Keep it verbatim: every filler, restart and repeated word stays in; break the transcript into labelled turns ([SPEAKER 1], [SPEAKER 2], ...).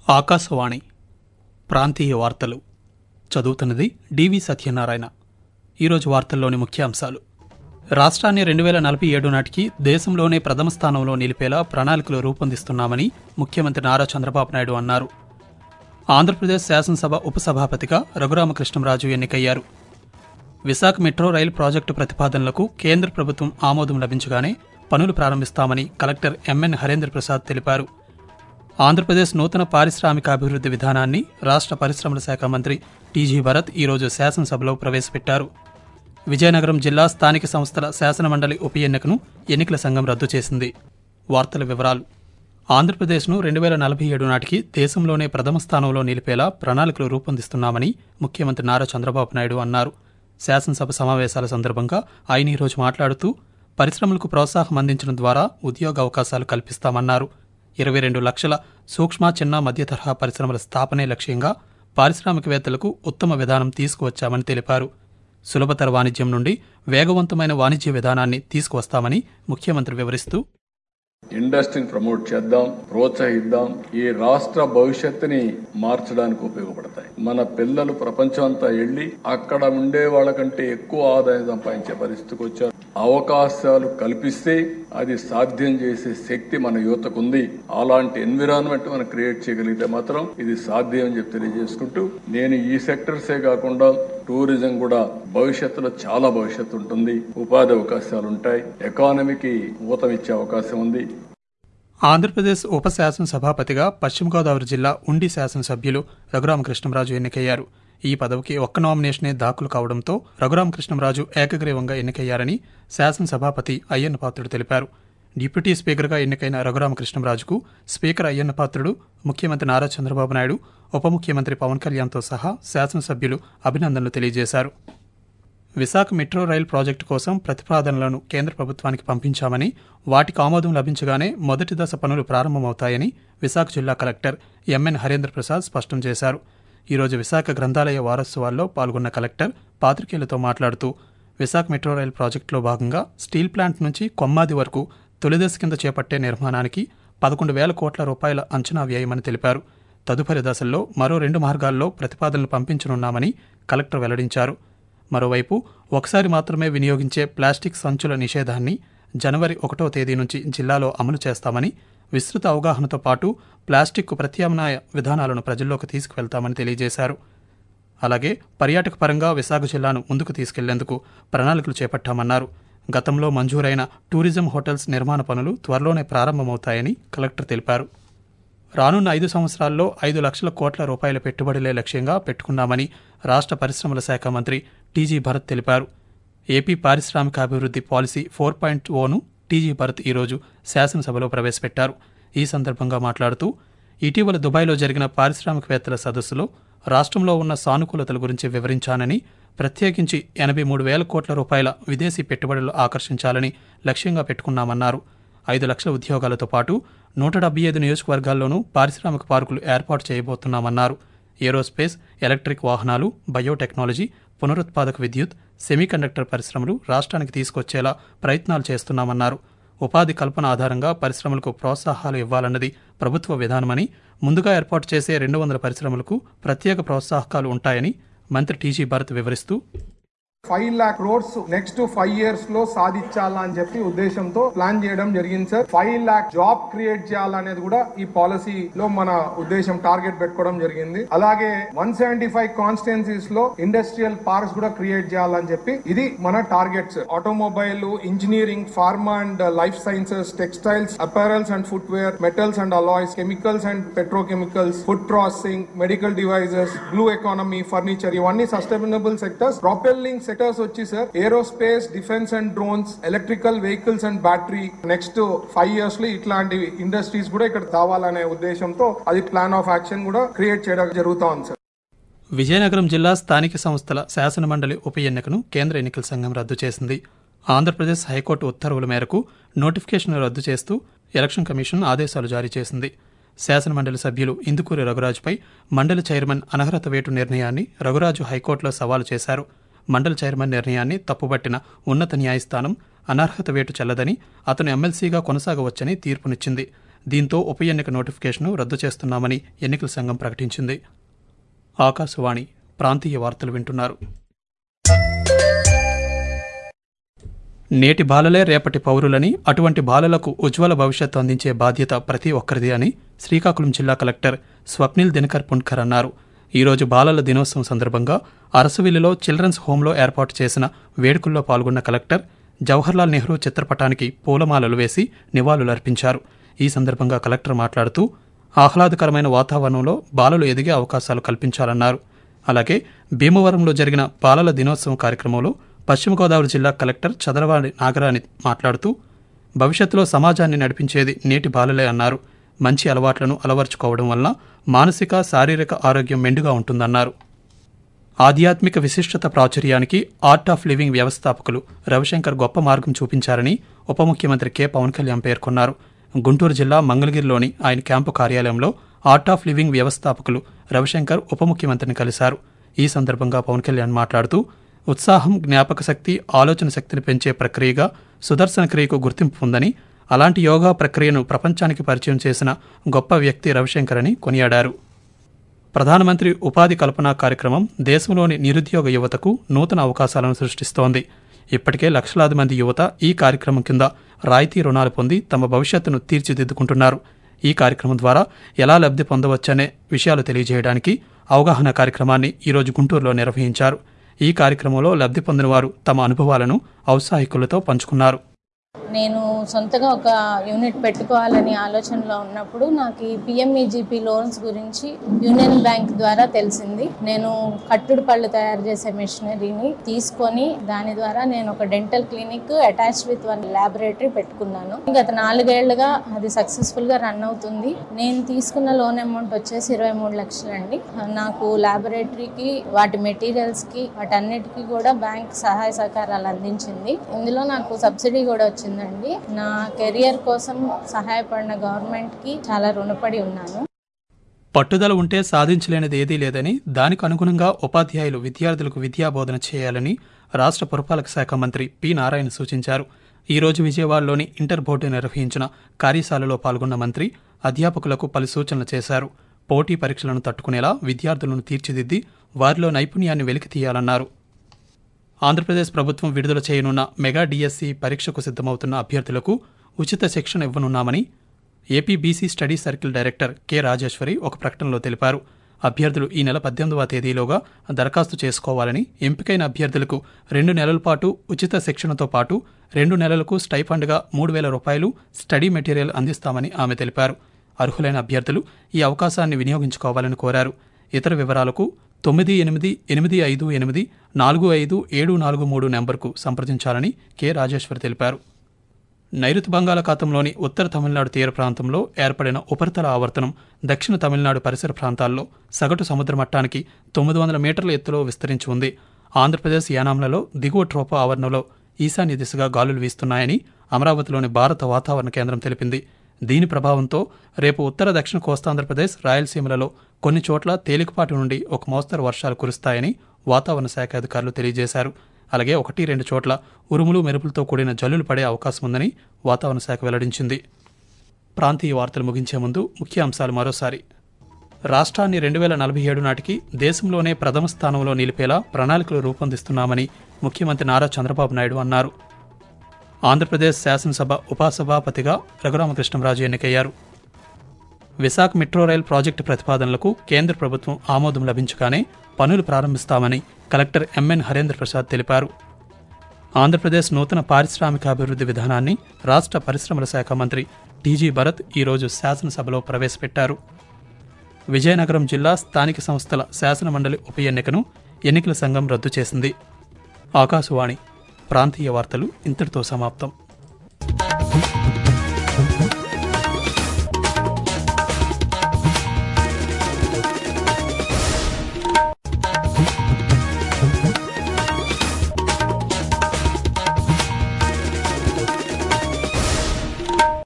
[SPEAKER 1] ఆకాశవాణి ప్రాంతీయ వార్తలు చదువుతున్నది డివి సత్యనారాయణ. ఈరోజు వార్తల్లోని ముఖ్యాంశాలు: రాష్ట్రాన్ని రెండు వేల నలభై ఏడు నాటికి దేశంలోనే ప్రథమ స్థానంలో నిలిపేలా ప్రణాళికలు రూపొందిస్తున్నామని ముఖ్యమంత్రి నారా చంద్రబాబు నాయుడు అన్నారు. ఆంధ్రప్రదేశ్ శాసనసభ ఉపసభాపతిగా రఘురామకృష్ణంరాజు ఎన్నికయ్యారు. విశాఖ మెట్రో రైలు ప్రాజెక్టు ప్రతిపాదనలకు కేంద్ర ప్రభుత్వం ఆమోదం లభించగానే పనులు ప్రారంభిస్తామని కలెక్టర్ ఎంఎన్ హరేంద్ర ప్రసాద్ తెలిపారు. ఆంధ్రప్రదేశ్ నూతన పారిశ్రామికాభివృద్ధి విధానాన్ని రాష్ట్ర పరిశ్రమల శాఖ మంత్రి టీజీ భరత్ ఈరోజు శాసనసభలో ప్రవేశపెట్టారు. విజయనగరం జిల్లా స్థానిక సంస్థల శాసనమండలి ఉప ఎన్నికను ఎన్నికల సంఘం రద్దు చేసింది. వార్తల వివరాలు: ఆంధ్రప్రదేశ్ను రెండు వేల నలభై ఏడు నాటికి దేశంలోనే ప్రథమ స్థానంలో నిలిపేలా ప్రణాళికలు రూపొందిస్తున్నామని ముఖ్యమంత్రి నారా చంద్రబాబు నాయుడు అన్నారు. శాసనసభ సమావేశాల సందర్భంగా ఆయన ఈరోజు మాట్లాడుతూ పరిశ్రమలకు ప్రోత్సాహం అందించడం ద్వారా ఉద్యోగ అవకాశాలు కల్పిస్తామన్నారు. ఇరవై రెండు లక్షల సూక్ష్మ చిన్న మధ్య తరహా పరిశ్రమల స్థాపనే లక్ష్యంగా పారిశ్రామికవేత్తలకు ఉత్తమ విధానం తీసుకువచ్చామని తెలిపారు. సులభతర వాణిజ్యం నుండి వేగవంతమైన వాణిజ్య విధానాన్ని తీసుకువస్తామని ముఖ్యమంత్రి వివరిస్తూ,
[SPEAKER 2] ఇండస్ట్రీని ప్రమోట్ చేద్దాం, ప్రోత్సహిద్దాం. ఈ రాష్ట్ర భవిష్యత్తుని మార్చడానికి ఉపయోగపడతాయి. మన పిల్లలు ప్రపంచం అంతా వెళ్లి అక్కడ ఉండే వాళ్ళకంటే ఎక్కువ ఆదాయం సంపాదించే పరిస్థితికి వచ్చారు. అవకాశాలు కల్పిస్తే అది సాధ్యం చేసే శక్తి మన యువతకు ఉంది. అలాంటి ఎన్విరాన్మెంట్ మనం క్రియేట్ చేయగలిగితే మాత్రం ఇది సాధ్యం అని చెప్పి తెలియజేసుకుంటూ, నేను ఈ సెక్టర్సే కాకుండా టూరిజం కూడా భవిష్యత్తులో చాలా భవిష్యత్తు ఉంటుంది. ఉపాధి అవకాశాలు ఉంటాయి. ఎకానమీకి ఊతమిచ్చే అవకాశం ఉంది.
[SPEAKER 1] ఆంధ్రప్రదేశ్ ఉప శాసనసభాపతిగా పశ్చిమ గోదావరి జిల్లా ఉండి శాసనసభ్యులు రఘురామకృష్ణంరాజు ఎన్నికయ్యారు. ఈ పదవికి ఒక్క నామినేషనే దాఖలు కావడంతో రఘురామకృష్ణంరాజు ఏకగ్రీవంగా ఎన్నికయ్యారని శాసనసభాపతి అయ్యన్నపాత్రుడు తెలిపారు. డిప్యూటీ స్పీకర్గా ఎన్నికైన రఘురామకృష్ణంరాజుకు స్పీకర్ అయ్యన్నపాత్రుడు, ముఖ్యమంత్రి నారా చంద్రబాబు నాయుడు, ఉప ముఖ్యమంత్రి పవన్ కళ్యాణ్తో సహా శాసనసభ్యులు అభినందనలు తెలియజేశారు. విశాఖ మెట్రో రైలు ప్రాజెక్టు కోసం ప్రతిపాదనలను కేంద్ర ప్రభుత్వానికి పంపించామని, వాటికి ఆమోదం లభించగానే మొదటి దశ పనులు ప్రారంభమవుతాయని విశాఖ జిల్లా కలెక్టర్ ఎంఎన్ హరేంద్ర ప్రసాద్ స్పష్టం చేశారు. ఈరోజు విశాఖ గ్రంథాలయ వారోత్సవాల్లో పాల్గొన్న కలెక్టర్ పాత్రికేయులతో మాట్లాడుతూ, విశాఖ మెట్రో రైలు ప్రాజెక్టులో భాగంగా స్టీల్ ప్లాంట్ నుంచి కొమ్మాది వరకు తొలిదశ కింద చేపట్టే నిర్మాణానికి పదకొండు వేల కోట్ల రూపాయల అంచనా వ్యయమని తెలిపారు. తదుపరి దశల్లో మరో రెండు మార్గాల్లో ప్రతిపాదనలు పంపించనున్నామని కలెక్టర్ వెల్లడించారు. మరోవైపు ఒకసారి మాత్రమే వినియోగించే ప్లాస్టిక్ సంచుల నిషేధాన్ని జనవరి ఒకటో తేదీ నుంచి జిల్లాలో అమలు చేస్తామని, విస్తృత అవగాహనతో పాటు ప్లాస్టిక్ ప్రత్యామ్నాయ విధానాలను ప్రజల్లోకి తీసుకువెళ్తామని తెలియజేశారు. అలాగే పర్యాటక పరంగా విశాఖ జిల్లాను ముందుకు తీసుకెళ్లేందుకు ప్రణాళికలు చేపట్టామన్నారు. గతంలో మంజూరైన టూరిజం హోటల్స్ నిర్మాణ పనులు త్వరలోనే ప్రారంభమవుతాయని కలెక్టర్ తెలిపారు. రానున్న ఐదు సంవత్సరాల్లో ఐదు లక్షల కోట్ల రూపాయల పెట్టుబడులే లక్ష్యంగా పెట్టుకున్నామని రాష్ట్ర పరిశ్రమల శాఖ మంత్రి టీజీ భరత్ తెలిపారు. ఏపీ పారిశ్రామికాభివృద్ధి policy four point oh TG Bharat ఈరోజు శాసనసభలో ప్రవేశపెట్టారు. ఈ సందర్భంగా మాట్లాడుతూ, ఇటీవల దుబాయ్లో జరిగిన పారిశ్రామికవేత్తల సదస్సులో రాష్ట్రంలో ఉన్న సానుకూలతల గురించి వివరించానని, ప్రత్యేకించి ఎనభై మూడు వేల కోట్ల రూపాయల విదేశీ పెట్టుబడులు ఆకర్షించాలని లక్ష్యంగా పెట్టుకున్నామన్నారు. ఐదు లక్షల ఉద్యోగాలతో పాటు నూట డెబ్బై ఐదు నియోజకవర్గాల్లోనూ పారిశ్రామిక పార్కులు ఏర్పాటు చేయబోతున్నామన్నారు. ఏరోస్పేస్, ఎలక్ట్రిక్ వాహనాలు, బయోటెక్నాలజీ, పునరుత్పాదక విద్యుత్, సెమీకండక్టర్ పరిశ్రమలు రాష్ట్రానికి తీసుకొచ్చేలా ప్రయత్నాలు చేస్తున్నామన్నారు. ఉపాధి కల్పన ఆధారంగా పరిశ్రమలకు ప్రోత్సాహాలు ఇవ్వాలన్నది ప్రభుత్వ విధానమని, ముందుగా ఏర్పాటు చేసే రెండు వందల పరిశ్రమలకు ప్రత్యేక ప్రోత్సాహకాలు ఉంటాయని మంత్రి టీజీ భరత్ వివరిస్తూ,
[SPEAKER 3] five lakh crores next five years లో సాధించాలా అని చెప్పి ఉద్దేశంతో ప్లాన్ చేయడం జరిగింది sir. Five lakh job create చేయాలనేది కూడా ఈ పాలసీలో మన ఉద్దేశం, టార్గెట్ పెట్టుకోవడం జరిగింది. అలాగే వన్ సెవెంటీ ఫైవ్ కాన్స్టిట్యున్సీస్ లో ఇండస్ట్రియల్ పార్క్స్ కూడా క్రియేట్ చేయాలని చెప్పి ఇది మన targets. Automobile, engineering, pharma and life sciences, textiles, apparels and footwear, metals and alloys, chemicals and petrochemicals, food processing, medical devices, blue economy, furniture, ఇవన్నీ sustainable sectors. Propelling sectors వచ్చి sir aerospace, defence and drones, electrical vehicles and battery. Next five years లో ఇట్లాంటి industries కూడా ఇక్కడ కావాలనే ఉద్దేశంతో అది plan of action కూడా క్రియేట్ చేయడం జరుగుతా ఉంది సార్.
[SPEAKER 1] విజయనగరం జిల్లా స్థానిక సంస్థల శాసనమండలి ఉప ఎన్నికను కేంద్ర ఎన్నికల సంఘం రద్దు చేసింది. ఆంధ్రప్రదేశ్ హైకోర్టు ఉత్తర్వుల మేరకు నోటిఫికేషన్ రద్దు చేస్తూ ఎలక్షన్ కమిషన్ ఆదేశాలు జారీ చేసింది. శాసనమండలి సభ్యులు ఇందుకూరి రఘురాజుపై మండలి చైర్మన్ అనర్హత వేటు నిర్ణయాన్ని రఘురాజు హైకోర్టులో సవాలు చేశారు. మండలి చైర్మన్ నిర్ణయాన్ని తప్పుబట్టిన ఉన్నత న్యాయస్థానం అనర్హత వేటు చెల్లదని, అతను ఎమ్మెల్సీగా కొనసాగవచ్చని తీర్పునిచ్చింది. దీంతో ఉప ఎన్నిక నోటిఫికేషన్ను రద్దు చేస్తున్నామని ఎన్నికల సంఘం ప్రకటించింది. ఆకాశవాణి ప్రాంతీయ వార్తలు వింటున్నారు. నేటి బాలలే రేపటి పౌరులని, అటువంటి బాలలకు ఉజ్వల భవిష్యత్తు అందించే బాధ్యత ప్రతి ఒక్కరిది అని శ్రీకాకుళం జిల్లా కలెక్టర్ స్వప్నిల్ దినకర్ పుణ్కర్ అన్నారు. ఈరోజు బాలల దినోత్సవం సందర్భంగా అరసవిల్లిలో చిల్డ్రన్స్ హోంలో ఏర్పాటు చేసిన వేడుకల్లో పాల్గొన్న కలెక్టర్ జవహర్లాల్ నెహ్రూ చిత్రపటానికి పూలమాలలు వేసి నివాళులర్పించారు. ఈ సందర్భంగా కలెక్టర్ మాట్లాడుతూ ఆహ్లాదకరమైన వాతావరణంలో బాలలు ఎదిగే అవకాశాలు కల్పించాలన్నారు. అలాగే భీమవరంలో జరిగిన బాలల దినోత్సవం కార్యక్రమంలో పశ్చిమ గోదావరి జిల్లా కలెక్టర్ చదరవాణి నాగరాణి మాట్లాడుతూ భవిష్యత్తులో సమాజాన్ని నడిపించేది నేటి బాలలే అన్నారు. మంచి అలవాట్లను అలవర్చుకోవడం వలన మానసిక శారీరక ఆరోగ్యం మెండుగా ఉంటుందన్నారు. ఆధ్యాత్మిక విశిష్టత ప్రాచుర్యానికి ఆర్ట్ ఆఫ్ లివింగ్ వ్యవస్థాపకులు రవిశంకర్ గొప్ప మార్గం చూపించారని ఉప ముఖ్యమంత్రి కె పవన్ కళ్యాణ్ పేర్కొన్నారు. గుంటూరు జిల్లా మంగళగిరిలోని ఆయన క్యాంపు కార్యాలయంలో ఆర్ట్ ఆఫ్ లివింగ్ వ్యవస్థాపకులు రవిశంకర్ ఉప ముఖ్యమంత్రిని కలిశారు. ఈ సందర్భంగా పవన్ కళ్యాణ్ మాట్లాడుతూ ఉత్సాహం, జ్ఞాపక శక్తి, ఆలోచన శక్తిని పెంచే ప్రక్రియగా సుదర్శన క్రియకు గుర్తింపు ఉందని, అలాంటి యోగా ప్రక్రియను ప్రపంచానికి పరిచయం చేసిన గొప్ప వ్యక్తి రవిశంకర్ అని కొనియాడారు. ప్రధానమంత్రి ఉపాధి కల్పన కార్యక్రమం దేశంలోని నిరుద్యోగ యువతకు నూతన అవకాశాలను సృష్టిస్తోంది. ఇప్పటికే లక్షలాది మంది యువత ఈ కార్యక్రమం కింద రాయితీ రుణాలు పొంది తమ భవిష్యత్తును తీర్చిదిద్దుకుంటున్నారు. ఈ కార్యక్రమం ద్వారా ఎలా లబ్ధి పొందవచ్చనే విషయాలు తెలియజేయడానికి అవగాహన కార్యక్రమాన్ని ఈరోజు గుంటూరులో నిర్వహించారు. ఈ కార్యక్రమంలో లబ్ధి పొందిన వారు తమ అనుభవాలను ఔత్సాహికులతో పంచుకున్నారు.
[SPEAKER 4] నేను సొంతగా ఒక యూనిట్ పెట్టుకోవాలని ఆలోచనలో ఉన్నప్పుడు నాకు ఈ పిఎంఈజీపీ లోన్స్ గురించి యూనియన్ బ్యాంక్ ద్వారా తెలిసింది. నేను కట్టుడు పళ్ళు తయారు చేసే మెషినరీని తీసుకొని దాని ద్వారా నేను ఒక dental clinic attach with one laboratory పెట్టుకున్నాను. గత నాలుగేళ్లుగా అది సక్సెస్ఫుల్ గా రన్ అవుతుంది. నేను తీసుకున్న లోన్ అమౌంట్ వచ్చేసి ఇరవై మూడు లక్షలండి. నాకు ల్యాబొరేటరీకి, వాటి మెటీరియల్స్ కి, వాటన్నిటికీ కూడా బ్యాంక్ సహాయ సహకారాలు అందించింది. ఇందులో నాకు సబ్సిడీ కూడా వచ్చింది. నా కెరియర్ కోసం సహాయపడిన గవర్నమెంట్ కి చాలా రుణపడి ఉన్నాను.
[SPEAKER 1] పట్టుదల ఉంటే సాధించలేనిది ఏదీ లేదని, దానికి అనుగుణంగా ఉపాధ్యాయులు విద్యార్థులకు విద్యాబోధన చేయాలని రాష్ట్ర పురపాలక శాఖ మంత్రి పి నారాయణ సూచించారు. ఈ రోజు విజయవాడలోని ఇంటర్ బోర్డు నిర్వహించిన కార్యశాలలో పాల్గొన్న మంత్రి అధ్యాపకులకు పలు సూచనలు చేశారు. పోటీ పరీక్షలను తట్టుకునేలా విద్యార్థులను తీర్చిదిద్ది వారిలో నైపుణ్యాన్ని వెలికి తీయాలన్నారు. ఆంధ్రప్రదేశ్ ప్రభుత్వం విడుదల చేయనున్న మెగా డిఎస్సి పరీక్షకు సిద్ధమవుతున్న అభ్యర్థులకు ఉచిత శిక్షణ ఇవ్వనున్నామని AP BC study circle director K Rajeswari ఒక ప్రకటనలో తెలిపారు. అభ్యర్థులు ఈ నెల పద్దెనిమిదవ తేదీలోగా దరఖాస్తు చేసుకోవాలని, ఎంపికైన అభ్యర్థులకు రెండు నెలల పాటు ఉచిత శిక్షణతో పాటు రెండు నెలలకు స్టైఫండ్గా మూడు వేల రూపాయలు స్టడీ మెటీరియల్ అందిస్తామని ఆమె తెలిపారు. అర్హులైన అభ్యర్థులు ఈ అవకాశాన్ని వినియోగించుకోవాలని కోరారు. ఇతర వివరాలకు తొమ్మిది ఎనిమిది ఎనిమిది ఐదు ఎనిమిది నాలుగు ఐదు ఏడు నాలుగు మూడు నెంబర్కు సంప్రదించాలని కె రాజేశ్వర్ తెలిపారు. నైరుతి బంగాళాఖాతంలోని ఉత్తర తమిళనాడు తీర ప్రాంతంలో ఏర్పడిన ఉపరితల ఆవర్తనం దక్షిణ తమిళనాడు పరిసర ప్రాంతాల్లో సగటు సముద్ర మట్టానికి తొమ్మిది వందల మీటర్ల ఎత్తులో విస్తరించి ఉంది. ఆంధ్రప్రదేశ్ యానాంలలో దిగువ ట్రోపో ఆవరణలో ఈశాన్య దిశగా గాలులు వీస్తున్నాయని అమరావతిలోని భారత వాతావరణ కేంద్రం తెలిపింది. దీని ప్రభావంతో రేపు ఉత్తర దక్షిణ కోస్తాంధ్రప్రదేశ్, రాయలసీమలలో కొన్ని చోట్ల తేలికపాటి నుండి ఒక మోస్తరు వర్షాలు కురుస్తాయని వాతావరణ శాఖ అధికారులు తెలియజేశారు. అలాగే ఒకటి రెండు చోట్ల ఉరుములు, మెరుపులతో కూడిన జల్లులు పడే అవకాశం ఉందని వాతావరణ శాఖ వెల్లడించింది. ప్రాంతీయ వార్తలు ముగించే ముందు ముఖ్య అంశాలు మరోసారి. రాష్ట్రాన్ని రెండు వేల నలభై ఏడు నాటికి దేశంలోనే ప్రథమ స్థానంలో నిలిపేలా ప్రణాళికలు రూపొందిస్తున్నామని ముఖ్యమంత్రి నారా చంద్రబాబు నాయుడు అన్నారు. ఆంధ్రప్రదేశ్ శాసనసభ ఉపసభాపతిగా రఘురామకృష్ణంరాజు ఎన్నికయ్యారు. విశాఖ మెట్రో రైల్ ప్రాజెక్టు ప్రతిపాదనలకు కేంద్ర ప్రభుత్వం ఆమోదం లభించగానే పనులు ప్రారంభిస్తామని కలెక్టర్ ఎంఎన్ హరేంద్ర ప్రసాద్ తెలిపారు. ఆంధ్రప్రదేశ్ నూతన పారిశ్రామికాభివృద్ధి విధానాన్ని రాష్ట్ర పరిశ్రమల శాఖ మంత్రి టీజీ భరత్ ఈరోజు శాసనసభలో ప్రవేశపెట్టారు. విజయనగరం జిల్లా స్థానిక సంస్థల శాసనమండలి ఉప ఎన్నికను ఎన్నికల సంఘం రద్దు చేసింది. ఆకాశవాణి ప్రాంతీయ వార్తలు ఇంతటితో సమాప్తం.